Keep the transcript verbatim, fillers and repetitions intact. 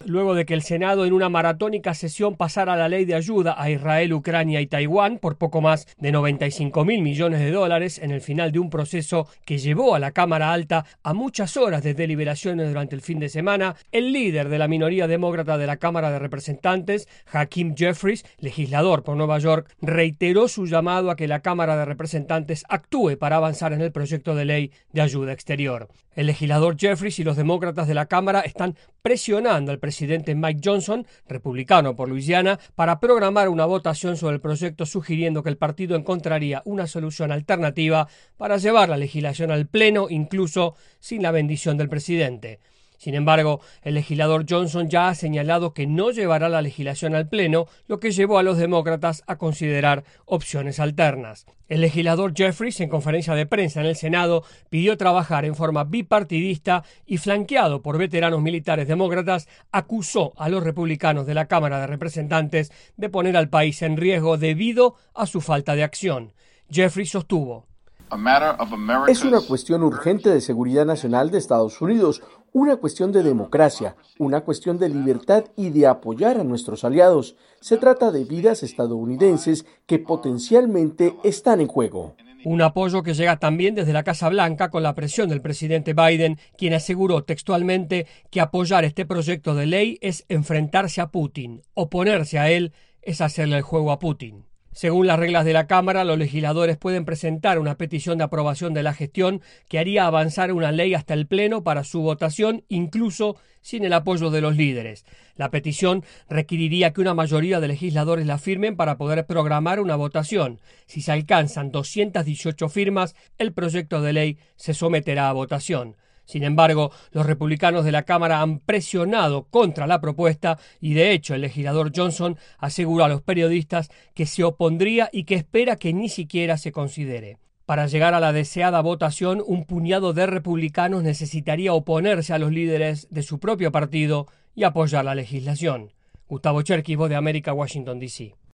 luego de que el Senado en una maratónica sesión pasara la ley de ayuda a Israel, Ucrania y Taiwán por poco más de noventa y cinco mil millones de dólares en el final de un proceso que llevó a la Cámara Alta a muchas horas de deliberaciones durante el fin de semana, el líder de la minoría demócrata de la Cámara de Representantes, Hakeem Jeffries, legislador por Nueva York, reiteró su llamado a que la Cámara de Representantes actúe para avanzar en el proyecto de ley de ayuda exterior. El legislador Jeffries y los demócratas de la Cámara están presionando al presidente Mike Johnson, republicano por Luisiana, para programar una votación sobre el proyecto, sugiriendo que el partido encontraría una solución alternativa para llevar la legislación al Pleno, incluso sin la bendición del presidente. Sin embargo, el legislador Johnson ya ha señalado que no llevará la legislación al Pleno, lo que llevó a los demócratas a considerar opciones alternas. El legislador Jeffries, en conferencia de prensa en el Senado, pidió trabajar en forma bipartidista y, flanqueado por veteranos militares demócratas, acusó a los republicanos de la Cámara de Representantes de poner al país en riesgo debido a su falta de acción. Jeffries sostuvo: es una cuestión urgente de seguridad nacional de Estados Unidos, una cuestión de democracia, una cuestión de libertad y de apoyar a nuestros aliados. Se trata de vidas estadounidenses que potencialmente están en juego. Un apoyo que llega también desde la Casa Blanca con la presión del presidente Biden, quien aseguró textualmente que apoyar este proyecto de ley es enfrentarse a Putin. Oponerse a él es hacerle el juego a Putin. Según las reglas de la Cámara, los legisladores pueden presentar una petición de aprobación de la gestión que haría avanzar una ley hasta el Pleno para su votación, incluso sin el apoyo de los líderes. La petición requeriría que una mayoría de legisladores la firmen para poder programar una votación. Si se alcanzan doscientas dieciocho firmas, el proyecto de ley se someterá a votación. Sin embargo, los republicanos de la Cámara han presionado contra la propuesta y, de hecho, el legislador Johnson aseguró a los periodistas que se opondría y que espera que ni siquiera se considere. Para llegar a la deseada votación, un puñado de republicanos necesitaría oponerse a los líderes de su propio partido y apoyar la legislación. Gustavo Cherkis, Voz de América, Washington, D C